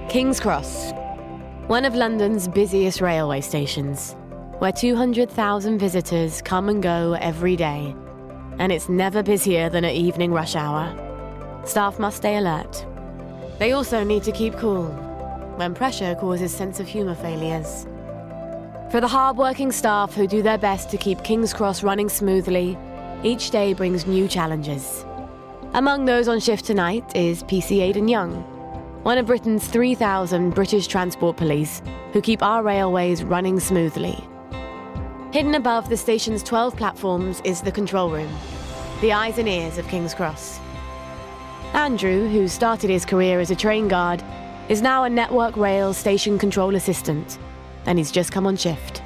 King's Cross, one of London's busiest railway stations, where 200,000 visitors come and go every day, and it's never busier than at evening rush hour. Staff must stay alert. They also need to keep cool when pressure causes sense of humour failures. For the hard-working staff who do their best to keep King's Cross running smoothly, each day brings new challenges. Among those on shift tonight is PC Aidan Young, one of Britain's 3,000 British Transport Police who keep our railways running smoothly. Hidden above the station's 12 platforms is the control room, the eyes and ears of King's Cross. Andrew, who started his career as a train guard, is now a Network Rail station control assistant, and he's just come on shift.